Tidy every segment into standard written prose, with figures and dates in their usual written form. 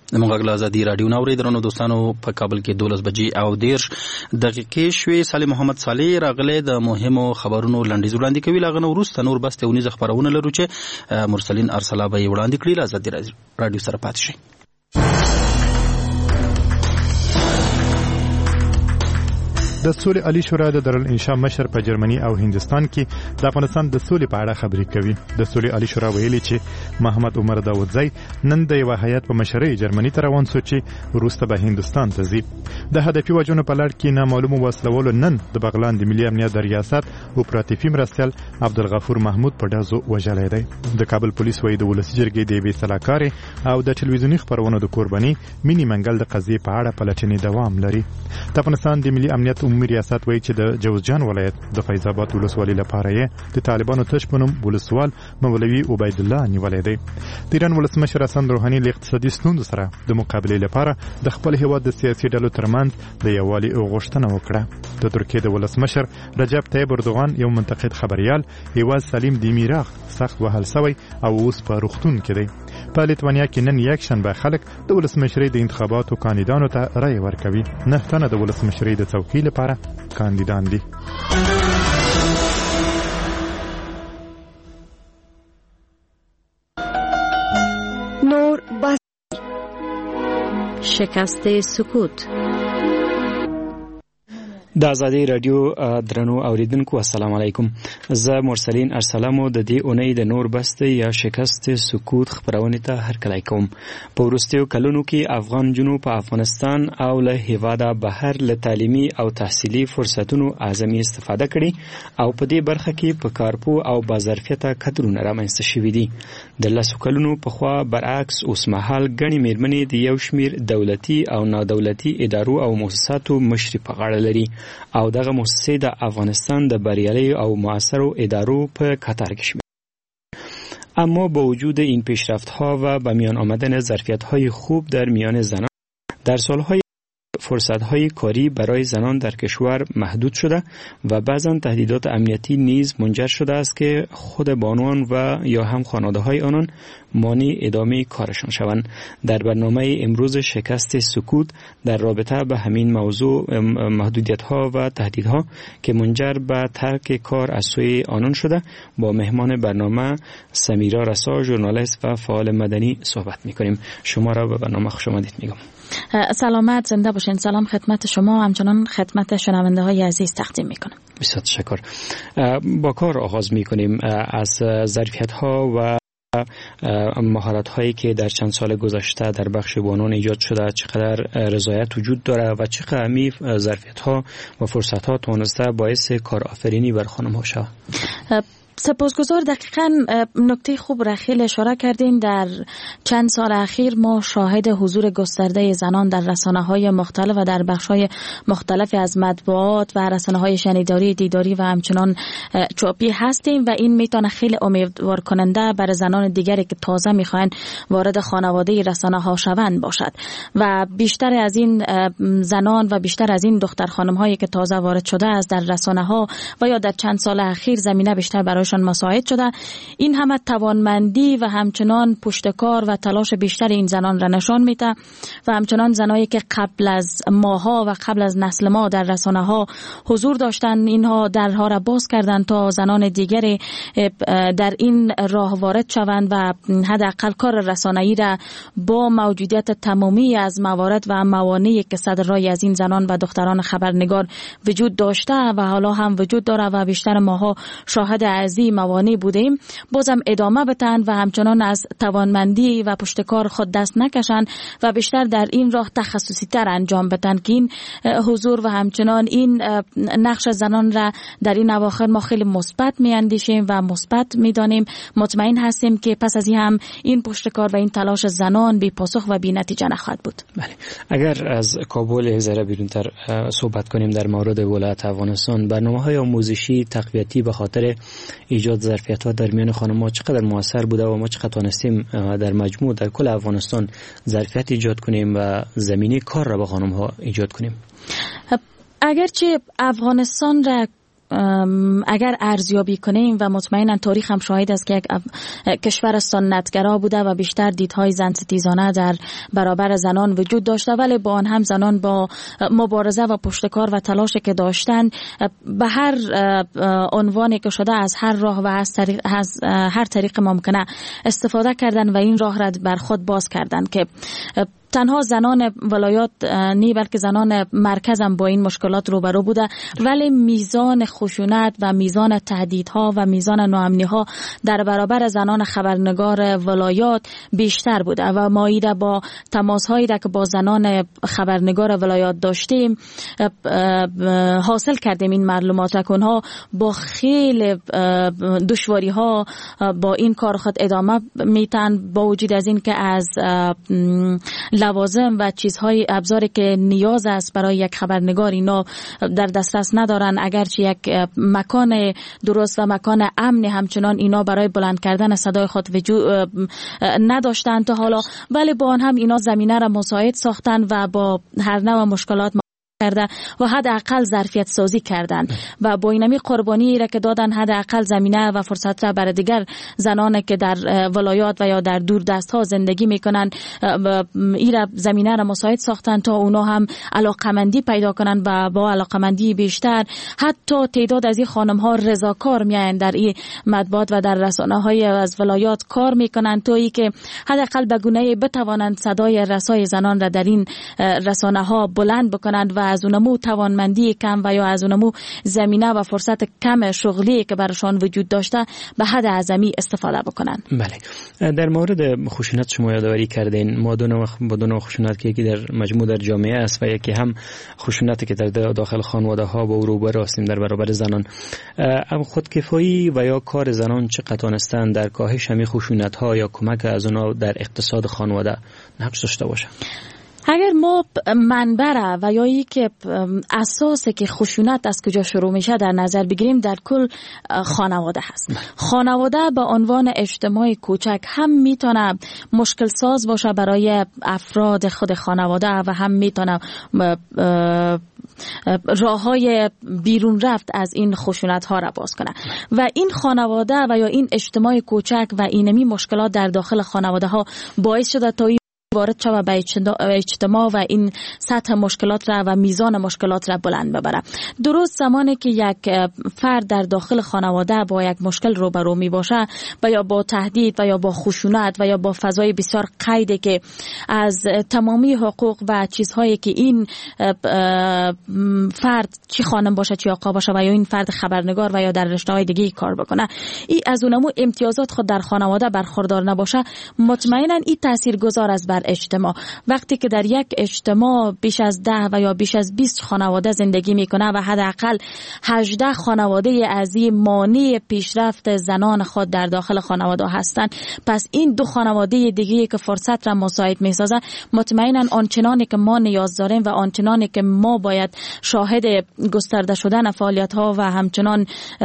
موږ له ازادي رادیو نو درنو دوستانو په کابل کې 12 بجې او 10 شوي. صالح محمد صالح راغله د مهمو خبرونو لنډیز وړاندې کوي. لاغه وروسته نور بس ته ونیز خبرونه لرو چې مرسلین ارسلا به وړاندې کړي. ازادي رادیو سره پاتې شي. د سولې عالی شورا د دارالانشا مشر په جرمني او هندستان کې د افغانستان د سولې په اړه خبرې کوي. د سولې عالی شورا ویلي چې محمد عمر داودزی نن د یو هیئت په مشرۍ جرمني ته روان شو چې وروسته به هندستان ته ځي. د هدفي وجونو په لړ کې نامعلومو وسلوالو نن د بغلان د ملي امنیت د ریاست اپراتیفي مرستیال عبدالغفور محمود په ډزو وژلی دی. د کابل پولیس وایي د ولسي جرګې د یوې سلاکارې او د ټلویزیوني خپرونو د قرباني مینی منګل د قضیې په اړه پلټنې دوام لري. د افغانستان د ملي امنیت عمومي ریاست وایي چې د جوزجان ولایت د فیض آباد ولسوالۍ لپاره یې د طالبانو تش په نوم ولسوال مولوي عبید الله نیولی دی. د ایران ولسمشر حسن روحاني له اقتصادي ستونزو سره د مقابلې لپاره د خپل هیواد د سیاسي ډلو ترمنځ د یووالي غوښتنه وکړه. د ترکیې د ولسمشر رجب طیب اردوغان یو منتقد خبريال هیواد سلیم دیمیراغ سخت وهل شوی او اوس په روغتون کې دی. په لیتوانیا کې نن یک شنبه خلک د ولسمشرۍ د انتخاباتو کاندیدانو ته رای ورکوي. 9 تنه د ولسمشرۍ د څوکۍ لپاره کاندیدان دي. نور بس شکست سکوت. د ازادي رادیو درنو اوریدونکو السلام علیکم. زه مرسلین ارسلامو د دې اونۍ د نور بست یا شکست سکوت خبرونه ته هرکلی کوم. په وروستیو کلونو کې افغان جنوب په افغانستان او له هیواده بهر له تعلیمي او تحصیلي فرصتونو اعظمي استفاده کړي او په دې برخه کې په کارپو او بازارفیته کترونه رامنځته شوي دي. د لسو کلونو پخوا برعکس اوس مهال ګڼې میرمنې د یو شمیر دولتي او نادولتي ادارو او مؤسساتو مشري په غاړه لري او دغه مؤسسې د افغانستان د بریالي او موثرو ادارو په کتار کې شامل. اما با وجود این پیشرفت‌ها و به میان آمدن ظرفیت‌های خوب در میان زنان در سال‌های فرصت‌های کاری برای زنان در کشور محدود شده و بعضاً تهدیدات امنیتی نیز منجر شده است که خود بانوان و یا هم خانواده‌های آنان مانع ادامه کارشان شوند. در برنامه امروز شکست سکوت در رابطه به همین موضوع محدودیت‌ها و تهدیدها که منجر به ترک کار از سوی آنان شده با مهمان برنامه سمیرا رسا ژورنالیست و فعال مدنی صحبت می‌کنیم. شما را به برنامه خوش آمدید میگم. سلامت زنده باشین. سلام خدمت شما همچنان خدمت شنونده های عزیز تقدیم میکنم. بسیار تشکر. با کار آغاز میکنیم. از ظرفیت ها و مهارت هایی که در چند سال گذشته در بخش بانوان ایجاد شده چقدر رضایت وجود داره و چقدر همی ظرفیت ها و فرصت ها تونسته باعث کارآفرینی بر خانم ها شود؟ سپاسگزار. دقیقاً نکته خوب را خیلی اشاره کردین. در چند سال اخیر ما شاهد حضور گسترده زنان در رسانه‌های مختلف و در بخش‌های مختلف از مطبوعات و رسانه‌های شنیداری، دیداری و همچنان چاپی هستیم و این میتونه خیلی امیدوار کننده برای زنان دیگری که تازه میخواین وارد خانواده رسانه‌ها شوند باشد و بیشتر از این زنان و بیشتر از این دختر خانم‌هایی که تازه وارد شده است در رسانه‌ها و یا در چند سال اخیر زمینه بیشتر برای مساعد شده. این همه توانمندی و همچنان پشتکار و تلاش بیشتر این زنان را نشان میده و همچنان زنایی که قبل از ماها و قبل از نسل ما در رسانه ها حضور داشتن اینها درها را باز کردند تا زنان دیگری در این راه وارد شوند و حداقل کار رسانه‌ای را با موجودیت تمامی از موارد و موانعی که صدر رای از این زنان و دختران خبرنگار وجود داشته و حالا هم وجود داره و بیشتر ماها شاهد از این موانع بودیم بازم ادامه بدن و همچنان از توانمندی و پشتکار خود دست نکشن و بیشتر در این راه تخصصی تر انجام بدن که این حضور و همچنان این نقش زنان را در این اواخر ما خیلی مثبت میاندیشیم و مثبت میدانیم. مطمئن هستیم که پس از این هم این پشتکار و این تلاش زنان بی پاسخ و بی نتیجه نخواهد بود. بله. اگر از کابل یک ذره بیرونتر صحبت کنیم در مورد ولایت افغانستان، برنامه‌های آموزشی تقویتی به خاطر ایجاد ظرفیت‌ها در میان خانم‌ها چقدر موثر بوده و ما چقدر تونستیم در مجموع در کل افغانستان ظرفیت ایجاد کنیم و زمینه کار را به خانم‌ها ایجاد کنیم؟ اگرچه افغانستان را اگر ارزیابی کنیم و مطمئنا تاریخ هم شاهد است که یک کشور سنتگرا بوده و بیشتر دیدهای زن ستیزانه در برابر زنان وجود داشته، ولی با آن هم زنان با مبارزه و پشتکار و تلاشی که داشتن به هر عنوانی که شده از هر راه و از هر طریق ممکنه استفاده کردن و این راه را بر خود باز کردن که تنها زنان ولایات نه بلکه زنان مرکز هم با این مشکلات روبرو بوده، ولی میزان خشونت و میزان تهدیدها و میزان ناامنی‌ها در برابر زنان خبرنگار ولایات بیشتر بوده و ما ایده با تماس‌هایی که با زنان خبرنگار ولایات داشتیم حاصل کردیم این معلومات و اونها با خیلی دشواری‌ها با این کار خود ادامه میتن، با وجود از این که از لوازم و چیزهای ابزاری که نیاز است برای یک خبرنگار اینا در دسترس ندارن، اگرچه یک مکان درست و مکان امن همچنان اینا برای بلند کردن صدای خود وجود نداشتن تا حالا، ولی با آن هم اینا زمینه را مساعد ساختن و با هر نوع مشکلات کرده و حداقل ظرفیت سازی کردن و با اینمی قربانی را که دادن حداقل زمینه و فرصت را برای دیگر زنان که در ولایات و یا در دور دست ها زندگی میکنن این را زمینه را مساعد ساختن تا اونا هم علاقمندی پیدا کنن و با علاقمندی بیشتر حتی تعداد از این خانم ها رضاکار میاین در این مطبوعات و در رسانه های از ولایات کار میکنن تا ای که حداقل به گونه‌ای بتوانند صدای رسای زنان را در این رسانه ها بلند بکنند و از اونمو توانمندی کم و یا از اونمو زمینه و فرصت کم شغلی که برشان وجود داشته به حد اعظمی استفاده بکنن. بله، در مورد خشونت شما یادآوری کردین، ما دو نوع خشونت که یکی در مجموع در جامعه است و یکی هم خشونتی که در داخل خانواده ها با روبرو هستیم در برابر زنان. اما خودکفایی و یا کار زنان چه قطانستن در کاهش همین خشونت ها یا کمک از اونا در اقتصاد خانواده نقش داشته باشه؟ اگر ما منبع و یا ای که اساس که خشونت از کجا شروع میشه در نظر بگیریم، در کل خانواده هست. خانواده به عنوان اجتماع کوچک هم میتونه مشکل ساز باشه برای افراد خود خانواده و هم میتونه راههای بیرون رفت از این خشونت ها را باز کنه و این خانواده و یا این اجتماع کوچک و اینمی مشکلات در داخل خانواده ها باعث شده تا وارد شود به اجتماع و این سطح مشکلات را و میزان مشکلات را بلند ببره. درست زمانی که یک فرد در داخل خانواده با یک مشکل روبرو می باشه و یا با تهدید و یا با خشونت و یا با فضای بسیار قیده که از تمامی حقوق و چیزهایی که این فرد چی خانم باشه چی آقا باشه و یا این فرد خبرنگار و یا در رشته‌های دیگه کار بکنه، این از اونمو امتیازات خود در خانواده برخوردار نباشه، مطمئنا این تاثیرگذار است بر اجتماع. وقتی که در یک اجتماع بیش از 10 و یا بیش از 20 خانواده زندگی میکنه و حداقل 18 خانواده از این مانع پیشرفت زنان خود در داخل خانواده هستند، پس این دو خانواده دیگه که فرصت را مساعد میسازه، مطمئنا آنچنانی که ما نیاز داریم و آنچنانی که ما باید شاهد گسترده شدن فعالیت ها و همچنان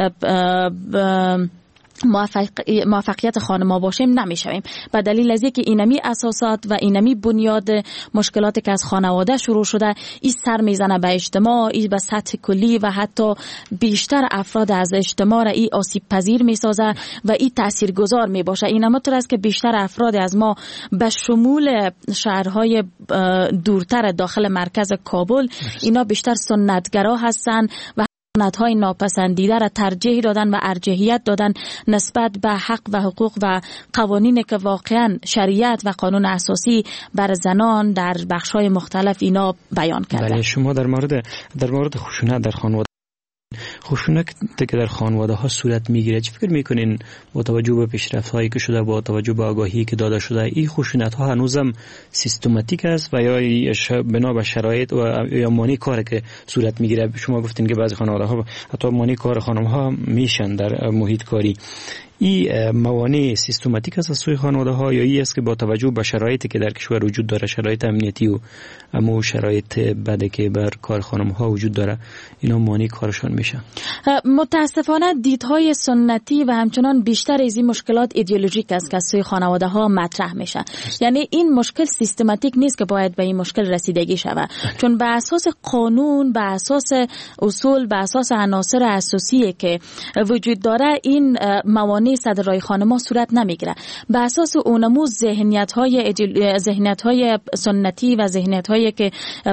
موفقیت خانم‌ها باشیم نمیشویم. به دلیل از اینکه اینمی اساسات و اینمی بنیاد مشکلاتی که از خانواده شروع شده، این سر میزنه به اجتماع، این به سطح کلی و حتی بیشتر افراد از اجتماع را این آسیب پذیر میسازه و این تاثیرگذار میباشه. این همونطور است که بیشتر افراد از ما به شمول شهرهای دورتر داخل مرکز کابل اینا بیشتر سنتگرا هستن و سنت‌های ناپسندیده را ترجیح دادن و ارجحیت دادن نسبت به حق و حقوق و قوانینی که واقعا شریعت و قانون اساسی بر زنان در بخش‌های مختلف اینا بیان کردن. بله، شما در مورد خشونت در خانواده، خشونت که در خانواده ها صورت میگیره، چه فکر میکنین با توجه به پیشرفت هایی که شده، با توجه به آگاهی که داده شده، این خشونت ها هنوزم سیستماتیک است و یا بنا به شرایط و یا مانع کاری که صورت میگیره؟ شما گفتین که بعضی خانواده ها حتی مانع کار خانم ها میشن در محیط کاری. این موانع سیستماتیک است از سوی خانواده ها یا این است که با توجه به شرایطی که در کشور وجود داره، شرایط امنیتی و اما شرایط بده که بر کار خانم ها وجود داره، اینا مانع کارشان میشه؟ متاسفانه دیدهای سنتی و همچنان بیشتر از این مشکلات ایدئولوژیک است که از سوی خانواده ها مطرح میشه. یعنی این مشکل سیستماتیک نیست که باید به این مشکل رسیدگی شود، چون به اساس قانون، به اساس اصول، به اساس عناصر اساسی که وجود داره این موانع صدرای خانم‌ها صورت نمیگیره. به اساس اونمو ذهنیت‌های سنتی و ذهنیت‌هایی که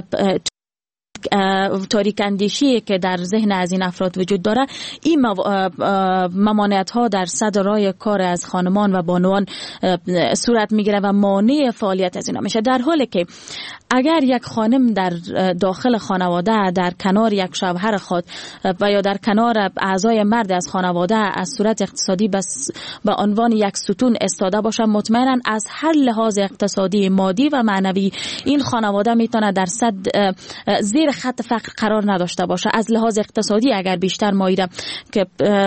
تاریک اندیشی که در ذهن از این افراد وجود داره، این ممانعت ها در صدرای کار از خانمان و بانوان صورت میگیره و مانع فعالیت از اینا میشه. در حالی که اگر یک خانم در داخل خانواده در کنار یک شوهر خود و یا در کنار اعضای مرد از خانواده از صورت اقتصادی به عنوان یک ستون استاده باشه، مطمئنا از هر لحاظ اقتصادی، مادی و معنوی این خانواده میتونه در زیر خط فقر قرار نداشته باشه. از لحاظ اقتصادی اگر بیشتر مایره که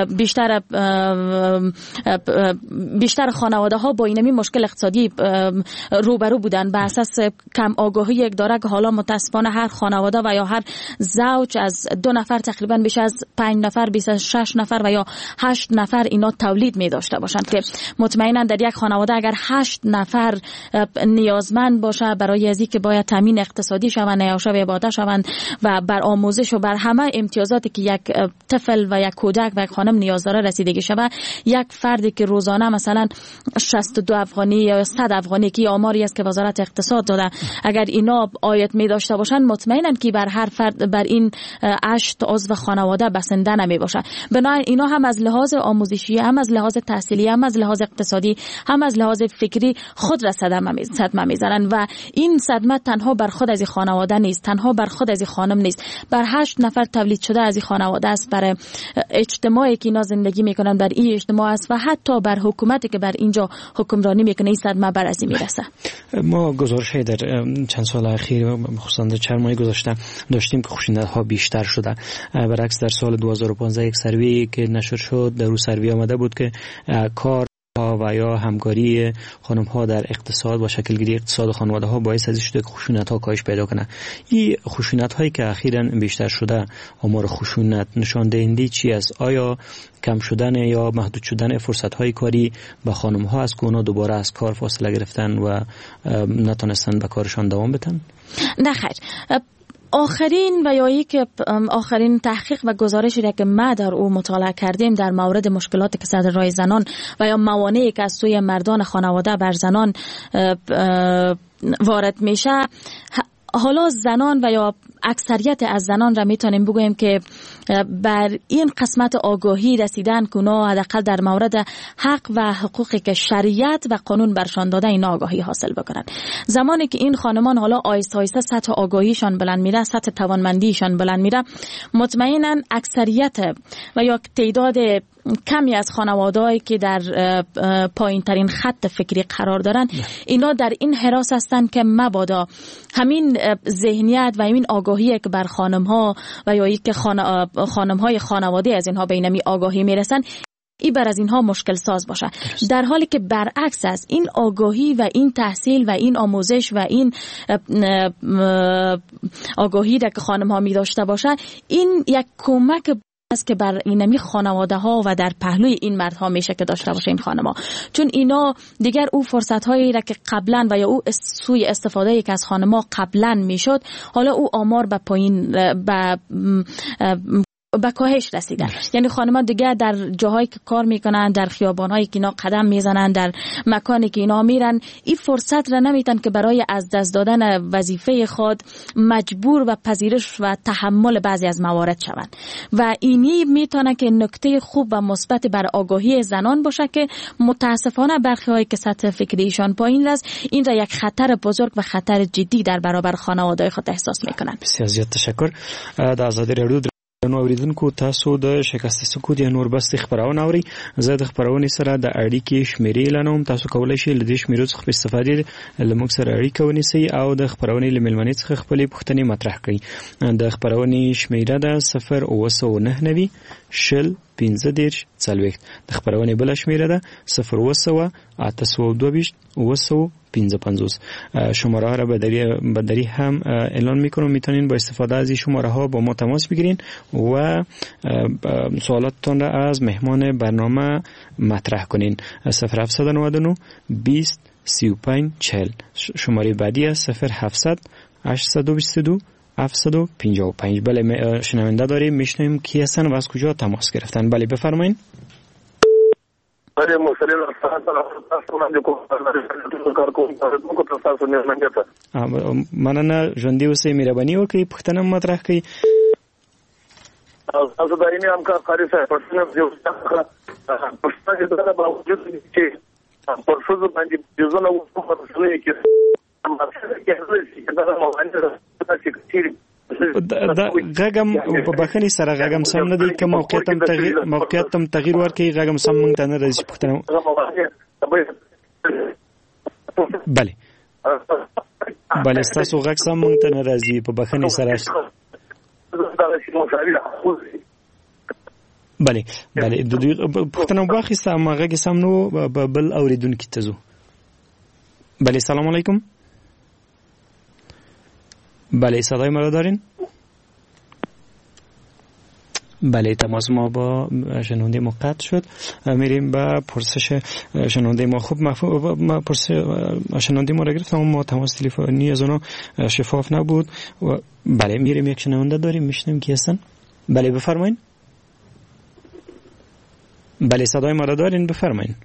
بیشتر خانواده ها با اینمی مشکل اقتصادی روبرو بودن به اساس کم آگاهی یک داره که حالا متاسفانه هر خانواده و یا هر زوج از 2 نفر تقریبا بیش از 5 نفر، بیش از 6 نفر و یا 8 نفر اینا تولید می داشته باشند که مطمئنا در یک خانواده اگر 8 نفر نیازمند باشه برای ازی که باید تامین اقتصادی شوند، نیاشه و عباده شوند و بر آموزش و بر همه امتیازاتی که یک طفل و یک کودک و یک خانم نیاز داره رسیدگی شود، یک فردی که روزانه مثلا 62 افغانی یا 100 افغانی که آماری است که وزارت اقتصاد داده، اگر اینا آیت می داشته باشن، مطمئنا که بر هر فرد بر این 8 عضو خانواده بسنده نمی باشه. بنابراین اینا هم از لحاظ آموزشی، هم از لحاظ تحصیلی، هم از لحاظ اقتصادی، هم از لحاظ فکری خود را صدمه میزنن و این صدمه تنها بر خود از این خانواده نیست، تنها بر خود از این خانم نیست، بر 8 نفر تولید شده از این خانواده است، بر اجتماعی که اینا زندگی میکنن بر این اجتماع است و حتی بر حکومتی که بر اینجا حکمرانی میکنه این صدمه بر از این میرسه. ما گزارشی در چند سال اخیر خصوصا در چند ماه گذشته داشتیم که خشونت‌ها بیشتر شده. برعکس در سال 2015 یک سروی که نشر شد، در اون سروی آمده بود که کار و یا همکاری خانم ها در اقتصاد و شکلگیری اقتصاد خانواده ها باعث از شده که خشونت ها کاهش پیدا کنه. این خشونت هایی که اخیراً بیشتر شده، آمار خشونت نشان دهنده چی است؟ آیا کم شدن یا محدود شدن فرصت های کاری به خانم ها است که اونا دوباره از کار فاصله گرفتن و نتونستن به کارشان دوام بدن؟ نه خیر. آخرین و یا که آخرین تحقیق و گزارشی که ما در او مطالعه کردیم در مورد مشکلاتی که صدر رای زنان و یا موانعی که از سوی مردان خانواده بر زنان وارد میشه، حالا زنان و یا اکثریت از زنان را میتونیم بگوییم که بر این قسمت آگاهی رسیدن که اونا حداقل در مورد حق و حقوقی که شریعت و قانون برشان داده این آگاهی حاصل بکنن. زمانی که این خانمان حالا آیسته آیسته سطح آگاهیشان بلند میره، سطح توانمندیشان بلند میره، مطمئنا اکثریت و یا تعداد کمی از خانواده‌ای که در پایین ترین خط فکری قرار دارن، اینا در این حراس هستن که مبادا همین ذهنیت و همین آگاهی که بر خانم‌ها و یا که خانم‌های خانواده از اینها به اینمی آگاهی میرسن، این بر از اینها مشکل ساز باشه. در حالی که برعکس است، این آگاهی و این تحصیل و این آموزش و این آگاهی که خانم‌ها می داشته باشن، این یک کمک است که بر اینمی خانواده ها و در پهلوی این مردها میشه که داشته باشه این خانم‌ها، چون اینا دیگر او فرصت هایی را که قبلا و یا او سوی استفاده که از خانم‌ها قبلا میشد، حالا او آمار به پایین به کاهش رسیدن. یعنی خانم‌ها دیگه در جاهایی که کار میکنن، در خیابان‌هایی که اینا قدم میزنن، در مکانی که اینا میرن، این فرصت را نمیتن که برای از دست دادن وظیفه خود مجبور و پذیرش و تحمل بعضی از موارد شوند و اینی میتونه که نکته خوب و مثبت بر آگاهی زنان باشه که متاسفانه برخی‌هایی که سطح فکریشان پایین است، این را یک خطر بزرگ و خطر جدی در برابر خانواده‌های خود احساس میکنن. بسیار زیاد تشکر. در آزادی رادیو نو اوریدونکو تاسو د شکست سکوت یا نور بست خبرونه اوري. زه د خبرونې سره د اړیکې شمیرې اعلانوم. تاسو کولای شئ له دې شمیرو څخه په استفادې لموږ سره اړیکه ونیسئ او د خبرونې له ملمنې څخه خپلې پوښتنې مطرح کړئ. د خبرونې شمیره ده 0999 شل 15 40. د خبرونې بل شمیره ده 0900 822 955. شماره ها را بدری هم اعلان میکنم. میتونین با استفاده از این شماره ها با ما تماس بگیرین و سوالاتتان را از مهمان برنامه مطرح کنین. 0799 20 35 40. شماره بعدی است 0700 822 755. بله شنونده داریم، میشنویم کی هستن و از کجا تماس گرفتن. بله بفرمایید. بله مسلم مننه. ژوندي اوسئ، مهرباني وکړئ، پوښتنه مطرح کړئ. تاسو دایمي همکار قاری صاحب پښتنه یو پښتنه د دا باوجود چې په څه باندې جزونه وکړي کې دا غږم په بخښنې سره غږم سم نه دی که موقعیت تم تغییر ورکړي غږم سم مونږ ته نه راځي. پوښتنه بله ستاسو غږ سم مونږ ته نه راځي، په بخښنې سره. بله د دوی پوښتنه واخیسته اما غږ سم نو بل اوریدونکي ته ځو. بله سلام علیکم. بله صدای ما را دارین؟ بله تماس ما با شنونده ما قطع شد. میریم به پرسش شنونده ما. خوب مفهوم شنونده ما را گرفتم اما تماس تلفنی از اونا شفاف نبود. بله میریم یک شنونده داریم، میشنیم کی هستن. بله بفرمایین. بله صدای ما را دارین، بفرمایین.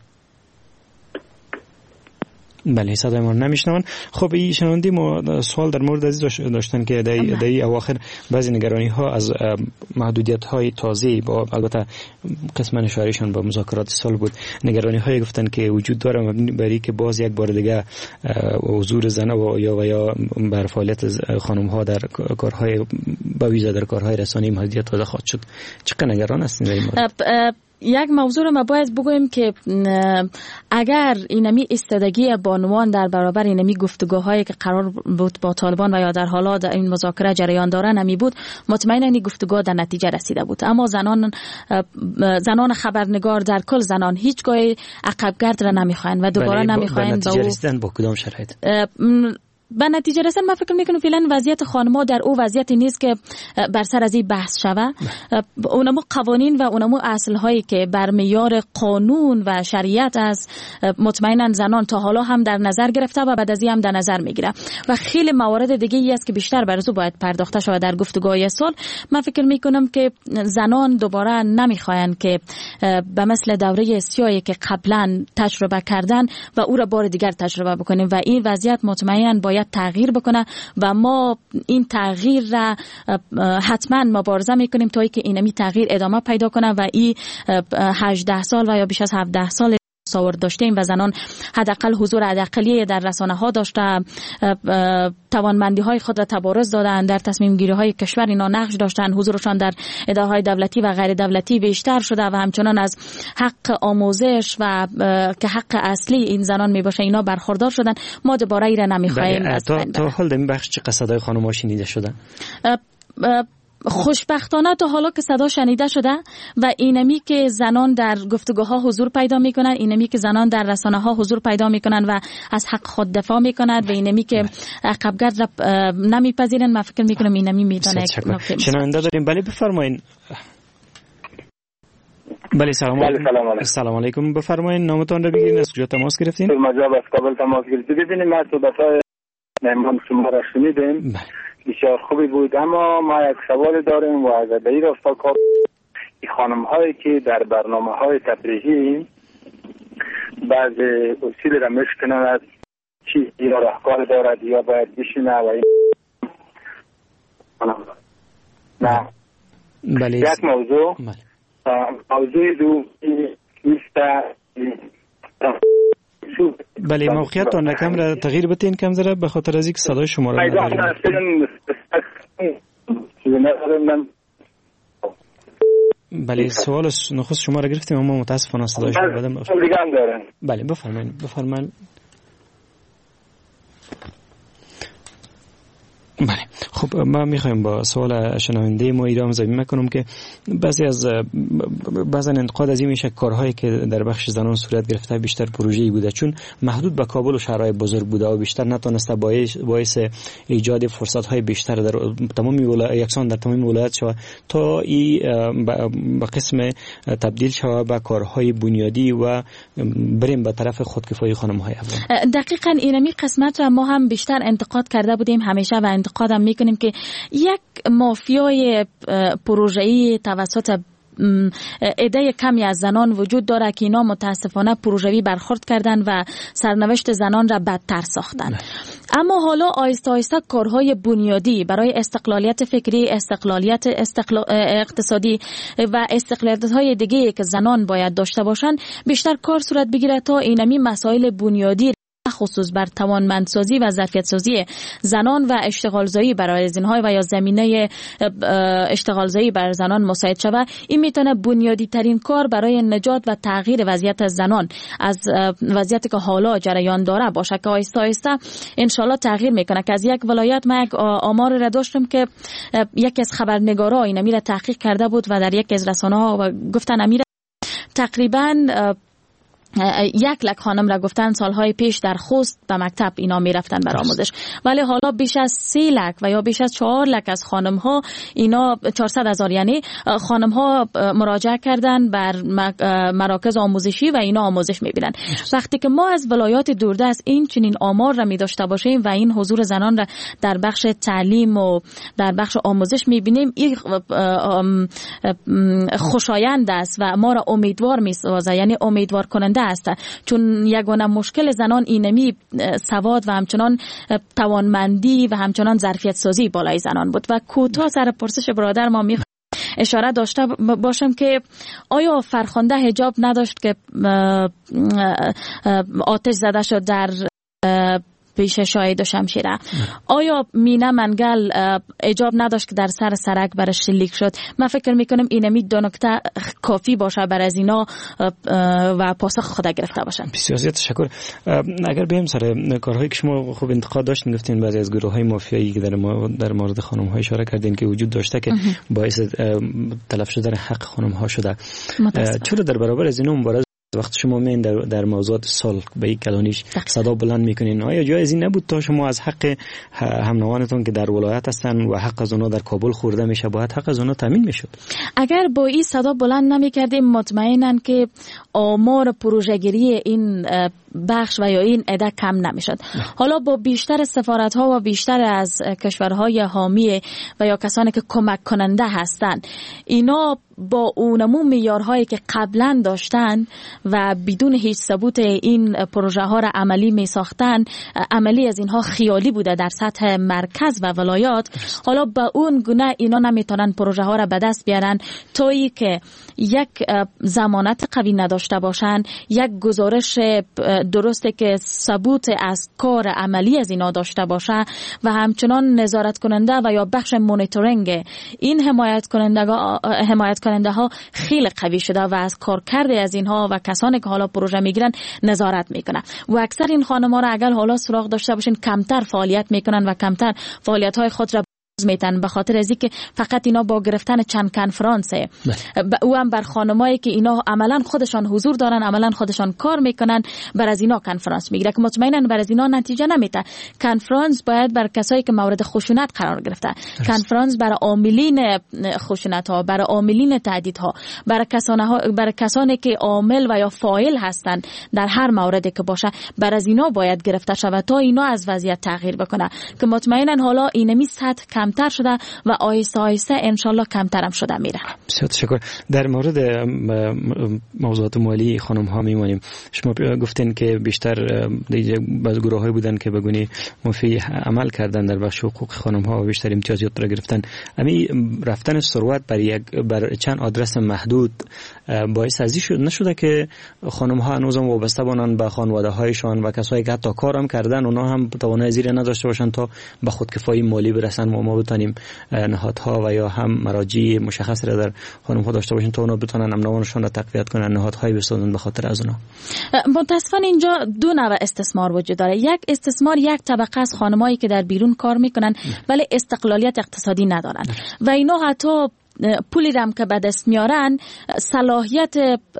بله صدای ما نمیشنون. خب این شنوندی ما سوال در مورد از داشتن که در اواخر بعضی نگرانی ها از محدودیت های تازه با البته قسم اشارهشان با مذاکرات صلح بود، نگرانی های گفتن که وجود داره مبنی بر اینکه باز یک بار دیگه حضور زن و یا بر فعالیت خانم ها در کارهای با ویژه در کارهای رسانه‌ای محدودیت تازه خواهد شد. چقدر نگران هستین در این مورد؟ یک موضوع رو ما باید بگویم که اگر اینمی استادگی بانوان در برابر اینمی گفتگوهایی که قرار بود با طالبان و یا در حالا در این مذاکره جریان داره نمی بود، مطمئنا این گفتگوها در نتیجه رسیده بود. اما زنان خبرنگار در کل زنان هیچگاه عقبگرد را نمیخواین و دوباره نمیخواین. نتیجه رسیدن با کدام شرایط؟ به نتیجه رسیدن من فکر میکنم فعلا وضعیت خانم‌ها در او وضعیتی نیست که بر سر از این بحث شوه. اونمو قوانین و اونمو اصل‌هایی که بر معیار قانون و شریعت است مطمئنا زنان تا حالا هم در نظر گرفته و بعد از این هم در نظر میگیره و خیلی موارد دیگه ای است که بیشتر بر او باید پرداخته شود در گفتگوهای صلح. من فکر میکنم که زنان دوباره نمیخواین که به مثل دوره سیاهی که قبلا تجربه کردن و او را بار دیگر تجربه بکنیم و این وضعیت مطمئنا باید تغییر بکنه و ما این تغییر را حتما مبارزه میکنیم تا اینکه اینمی تغییر ادامه پیدا کنه و این 18 سال و یا بیش از 17 سال تصور داشتیم و زنان حداقل حضور حداقلی در رسانه ها داشته، توانمندی های خود را تبارز دادن، در تصمیم گیری های کشور اینا نقش داشتن، حضورشان در اداره های دولتی و غیر دولتی بیشتر شده و همچنان از حق آموزش و که حق اصلی این زنان می باشه اینا برخوردار شدن. ما دوباره ای را نمیخوایم. تا حال در این بخش چه صدای خانم‌ها شنیده شده؟ خوشبختانه تا حالا که صدا شنیده شده و اینمی که زنان در گفتگوها حضور پیدا میکنن، اینمی که زنان در رسانه ها حضور پیدا میکنن و از حق خود دفاع میکنن و اینمی که عقبگرد را نمیپذیرن، من فکر میکنم اینمی میتونه شنونده داریم. بله بفرمایید. بله سلام علیکم. بفرمایید نامتون رو بگیرین، از کجا تماس گرفتین؟ مجاب از کابل تماس گرفتید. ببینید ما صحبت‌های مهمان شما را شنیدیم، بسیار خوبی بود، اما ما یک سوال داریم و از این راستا این خانم هایی که در برنامه های تفریحی بعض اصول را مشکنن از چی یا راهکار دارد یا باید بشینه و این نه. بله. یک موضوع موضوع دو نیست. بله موقعیتان کم را تغییر بتین کم ذره به خاطر از اینکه صدای شما را نداریم. بله سوال نخست شما را گرفتیم اما متاسفانه صدای شما بدم دیگه هم دارن. بله بفرمایید. بله خب ما میخوایم با سوال شنونده ما ایرام زمین کنم که بعضا انتقاد از این میشه کارهایی که در بخش زنان صورت گرفته بیشتر پروژه‌ای بوده چون محدود به کابل و شهرهای بزرگ بوده و بیشتر نتونسته باعث ایجاد فرصت‌های بیشتر در تمام یکسان در تمام ولایت شود تا به قسم تبدیل شود به کارهای بنیادی و بریم به طرف خودکفایی خانم‌های افغان. دقیقاً اینمی قسمت را ما هم بیشتر انتقاد کرده بودیم همیشه و انتقادم میکنیم که یک مافیای پروژه‌ای توسط عده کمی از زنان وجود داره که اینا متاسفانه پروژوی برخورد کردن و سرنوشت زنان را بدتر ساختن. اما حالا آیسته آیسته کارهای بنیادی برای استقلالیت فکری، استقلالیت اقتصادی و استقلالیت‌های دیگه که زنان باید داشته باشن بیشتر کار صورت بگیره تا اینمی مسائل بنیادی خصوص بر توانمندسازی و ظرفیت‌سازی زنان و اشتغالزایی برای زنهای و یا زمینه اشتغالزایی بر زنان مساعد شود. این میتونه بنیادی ترین کار برای نجات و تغییر وضعیت زنان از وضعیتی که حالا جریان داره باشه که آیسته آیسته انشالله تغییر میکنه. که از یک ولایت ما یک آمار را داشتم که یکی از خبرنگارا این امیر تحقیق کرده بود و در یک از رسانه‌ها گفتن امیر تقریباً 100,000 خانم را گفتن سالهای پیش در خوست به مکتب اینا می رفتن برای آموزش، ولی حالا بیش از 300,000 و یا بیش از 400,000 از خانم ها اینا 400,000 یعنی خانم ها مراجعه کردن بر مراکز آموزشی و اینا آموزش می بینن. وقتی که ما از ولایات دوردست این چنین آمار را می داشته باشیم و این حضور زنان را در بخش تعلیم و در بخش آموزش می بینیم این خوشایند است و ما را امیدوار می سازه، یعنی امیدوار کننده است، چون یگانه مشکل زنان اینمی سواد و همچنان توانمندی و همچنان ظرفیت سازی بالای زنان بود. و کوتاه سر پرسش برادر ما می اشاره داشته باشم که آیا فرخنده حجاب نداشت که آتش زده شد در پیش شاهد و شمشیره؟ آیا مینه منگل حجاب نداشت که در سر سرک برش شلیک شد؟ من فکر میکنم اینمی دو نکته کافی باشه بر از اینا و پاسخ خود گرفته باشن. بسیار زیاد تشکر. اگر بیم سر کارهایی که شما خوب انتقاد داشتین گفتین بعضی از گروه‌های مافیایی که در مورد خانم‌ها اشاره کردین که وجود داشته که باعث تلف شدن حق خانم‌ها شده، چرا در برابر از اینا مبارزه وقتی شما میین در موضوعات صلح به یک کلانیش صدا بلند میکنین؟ آیا جایز این نبود تا شما از حق همنوانتون که در ولایت هستن و حق از اونا در کابل خورده میشه باید حق از اونا تامین میشد؟ اگر با این صدا بلند نمیکردیم مطمئنن که آمار پروژه‌گیری این بخش و یا این عده کم نمیشد. حالا با بیشتر سفارت ها و بیشتر از کشورهای حامی و یا کسانی که کمک کننده هستند اینا با اونمو معیارهایی که قبلا داشتن و بدون هیچ ثبوت این پروژه ها را عملی می ساختن، عملی از اینها خیالی بوده در سطح مرکز و ولایات، حالا با اون گونه اینا نمیتونن پروژه ها را به دست بیارن تویی که یک ضمانت قوی نداشته باشن، یک گزارش درسته که ثبوت از کار عملی از اینا داشته باشه و همچنان نظارت کننده و یا بخش مونیتورینگ این حمایت کننده ها خیلی قوی شده و از کارکرد از اینها و کسانی که حالا پروژه میگیرن نظارت میکنه. و اکثر این خانم‌ها را اگر حالا سراغ داشته باشین کمتر فعالیت میکنن و کمتر فعالیت های خود را میتن به خاطر از اینکه فقط اینا با گرفتن چند کنفرانسه او هم بر خانمایی که اینا عملا خودشان حضور دارن، عملا خودشان کار میکنن، بر از اینا کنفرانس میگیره که مطمئنا بر از اینا نتیجه نمیده. کنفرانس باید بر کسایی که مورد خشونت قرار گرفته، کنفرانس بر عاملین خشونت ها، بر عاملین تهدید ها، بر کسانی که عامل و یا فاعل هستند در هر موردی که باشه، بر از اینا باید گرفته شود تا اینا از وضعیت تغییر بکنه که مطمئنا حالا اینمی سطح کمتر شده و آیسته آیسته انشالله کمتر هم شده میره. بسیار تشکر. در مورد موضوعات مالی خانم ها میمونیم. شما گفتین که بیشتر بعض گروه های بودن که بگونی مفی عمل کردن در بخش حقوق خانم ها و بیشتر امتیازات را گرفتن. امی رفتن ثروت بر چند آدرس محدود باعث ازی نشده که خانم ها هنوز هم وابسته باشن به خانواده هایشان و کسایی که حتی کارم کردن اونا هم توانایی زیر نداشته باشن تا به خودکفایی مالی برسن و ما ما بتونیم نهادها و یا هم مراجع مشخص را در خانم‌ها داشته باشیم تا اونا بتونن امنوانشون را تقویت کنن، نهادهای بسازن به خاطر از اونا. متاسفانه اینجا دو نوع استثمار وجود داره. یک استثمار یک طبقه از خانمایی که در بیرون کار میکنن ولی استقلالیت اقتصادی ندارن و اینا حتی پولی رم که به دست میارن صلاحیت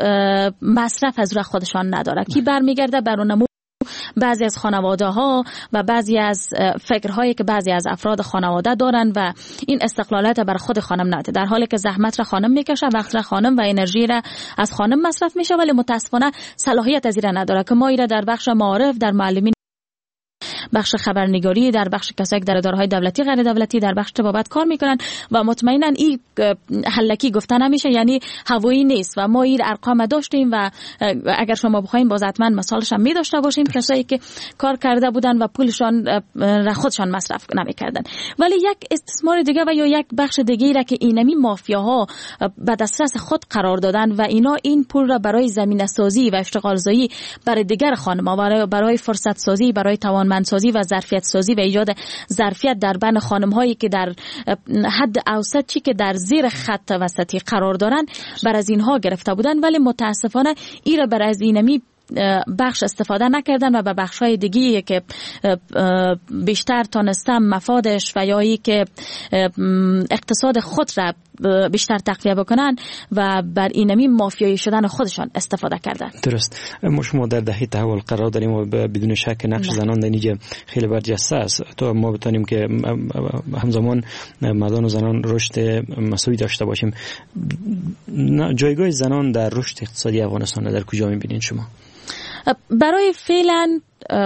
مصرف از روی خودشان نداره که برمیگرده بر اون بعضی از خانواده ها و بعضی از فکرهایی که بعضی از افراد خانواده دارن و این استقلالیت بر خود خانم نده، در حالی که زحمت را خانم میکشه، وقت را خانم و انرژی را از خانم مصرف میشه ولی متاسفانه صلاحیت از این نداره که ما ایره در بخش معارف، در معلمین، بخش خبرنگاری، در بخش کسایی که در اداره‌های دولتی غیر دولتی، در بخش طبابت کار میکنن و مطمئنا این حلکی گفته نمیشه، یعنی هوایی نیست و ما این ارقام داشتیم و اگر شما بخواید باز حتما مثالش هم می داشته باشیم، کسایی که کار کرده بودن و پولشان را خودشان مصرف نمیکردن. ولی یک استثمار دیگه و یا یک بخش دیگه را که اینمی مافیاها به دسترس خود قرار دادن و اینا این پول را برای زمینه سازی و اشتغال زایی برای دیگر خانم‌ها، برای فرصت سازی، برای توانمند سازی و ظرفیت سازی و ایجاد ظرفیت در بین خانم‌هایی که در حد اوسط چی که در زیر خط وسطی قرار دارن بر از اینها گرفته بودن، ولی متاسفانه ایره بر از اینمی بخش استفاده نکردن و به بخش‌های دیگه که بیشتر تانستم مفادش و یا ای که اقتصاد خود را بیشتر تقویه بکنن و بر اینمی مافیایی شدن خودشان استفاده کردن. درست. ما شما در دهه تحول قرار داریم و بدون شک نقش زنان در اینجا خیلی برجسته است تا ما بتونیم که همزمان مردان و زنان رشد مساوی داشته باشیم. جایگاه زنان در رشد اقتصادی افغانستان در کجا می‌بینید شما؟ برای فعلا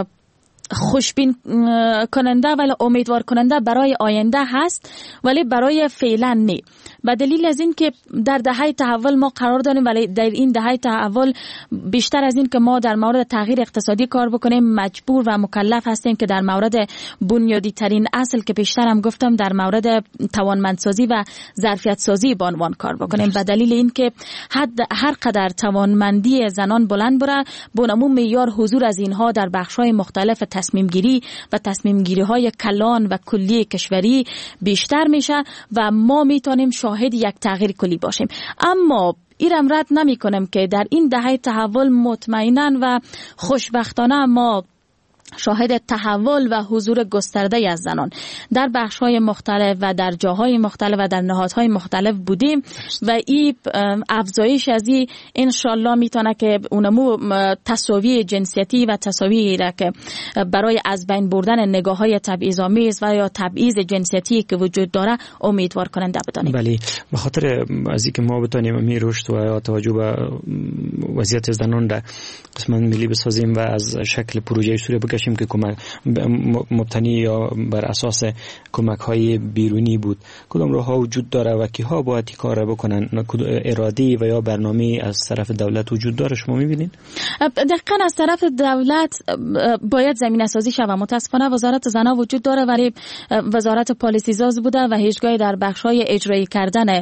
خوشبین کننده ولی امیدوار کننده برای آینده هست، ولی برای فعلا نه. به دلیل از این که در دهه تحول ما قرار داریم ولی در این دهه تحول بیشتر از این که ما در مورد تغییر اقتصادی کار بکنیم مجبور و مکلف هستیم که در مورد بنیادی ترین اصل که پیشتر هم گفتم در مورد توانمندسازی و ظرفیت سازی به عنوان کار بکنیم. به دلیل این که هر قدر توانمندی زنان بلند بره بونمو معیار حضور از اینها در بخش‌های مختلف تصمیم گیری و تصمیم گیری های کلان و کلی کشوری بیشتر میشه و ما میتونیم شاهد یک تغییر کلی باشیم. اما ایرم رد نمی کنم که در این دهه تحول مطمئنا و خوشبختانه ما شاهد تحول و حضور گسترده از زنان در بخش‌های مختلف و در جاهای مختلف و در نهادهای مختلف بودیم و این افزایش از این انشالله میتونه که اونمو تساوی جنسیتی و تساوی را که برای از بین بردن نگاه‌های تبعیض‌آمیز و یا تبعیض جنسیتی که وجود داره امیدوار کننده بدانیم. بله، به خاطر از اینکه ما بتونیم می رشد و توجه به وضعیت زنان را قسمت ملی بسازیم و از شکل پروژه سوریه بکشیم که کمک مبتنی یا بر اساس کمک‌های بیرونی بود، کدام راه‌ها وجود داره و کی‌ها باید این کار را بکنن؟ ارادی و یا برنامه از طرف دولت وجود داره شما می‌بینید؟ دقیقاً از طرف دولت باید زمینه‌سازی شود. متأسفانه وزارت زنان وجود داره ولی وزارت پالیسی ساز بوده و هیچگاه در بخش‌های اجرایی کردن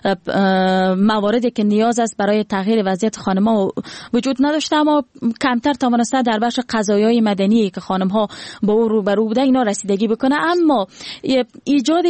مواردی که نیاز است برای تغییر وضعیت خانم‌ها وجود نداشته، اما کمتر توانسته در بخش قضایای مدنی که خانم‌ها با او روبرو بوده اینا رسیدگی بکنه. اما ایجاد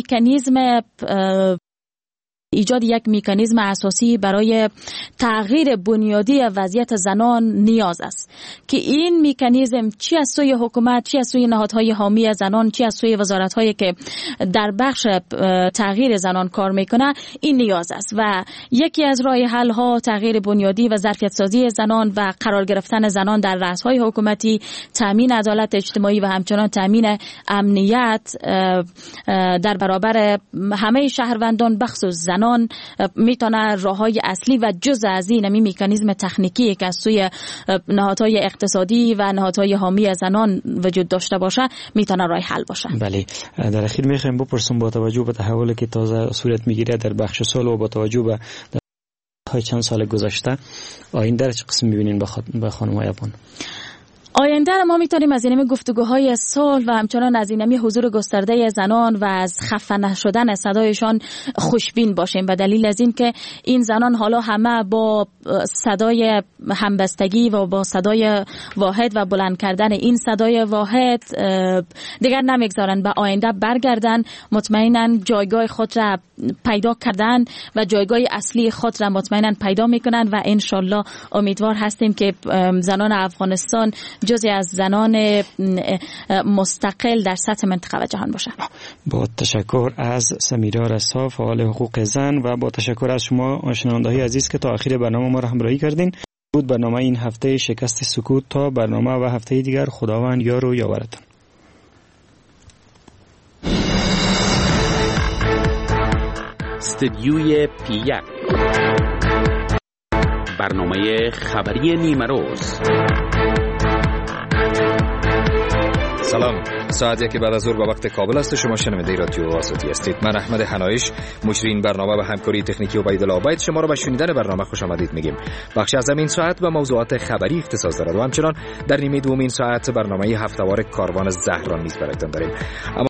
یک میکانیزم اساسی برای تغییر بنیادی وضعیت زنان نیاز است که این میکانیزم چی از سوی حکومت، چی از سوی نهادهای حامی زنان، چی از سوی وزارت‌هایی که در بخش تغییر زنان کار میکنه این نیاز است و یکی از راه حل‌ها تغییر بنیادی و ظرفیت سازی زنان و قرار گرفتن زنان در رأس‌های حکومتی، تامین عدالت اجتماعی و همچنان تامین امنیت در برابر همه شهروندان بخصوص زنان میتونه راههای اصلی و جزء از این مکانیزم تکنیکی که از سوی نهادهای اقتصادی و نهادهای حامی زنان وجود داشته باشه میتونه راه حل باشه. بله، در اخیر میخوایم بپرسم با توجه به تحولی که تازه صورت میگیره در بخش سال و با توجه به های چند سال گذشته آینده چه قسم میبینین به خانم‌های افغان؟ آینده ما میتونیم از این گفتگوهای صلح و همچنان از این حضور گسترده زنان و از خفه نشدن صدایشان خوشبین باشیم، به دلیل از این که این زنان حالا همه با صدای همبستگی و با صدای واحد و بلند کردن این صدای واحد دیگر نمیگذارن به آینده برگردن، مطمئنا جایگاه خود را پیدا کردن و جایگاه اصلی خود را مطمئنا پیدا میکنن و انشالله امیدوار هستیم که زنان افغانستان جزئی از زنان مستقل در سطح منطقه و جهان باشه. با تشکر از سمیرا رسا فعال حقوق زن و با تشکر از شما شنونده‌های عزیز که تا آخر برنامه ما را همراهی کردین. بود برنامه این هفته شکست سکوت. تا برنامه و هفته دیگر خداوند یار و یاورتان. استدیوی پی1 برنامه خبری نیمروز. سلام، ساعت 1 بعد از ظهر به وقت کابل است. شما شنونده رادیو آزادی هستید. من احمد حنایش، مجری این برنامه و همکاری تکنیکی عبیدالله عبید شما را به شنیدن برنامه خوش آمدید میگیم. بخش از این ساعت به موضوعات خبری اختصاص دارد و همچنان در نیمه دوم این ساعت برنامه هفته‌وار کاروان زهران نیز براتون داریم.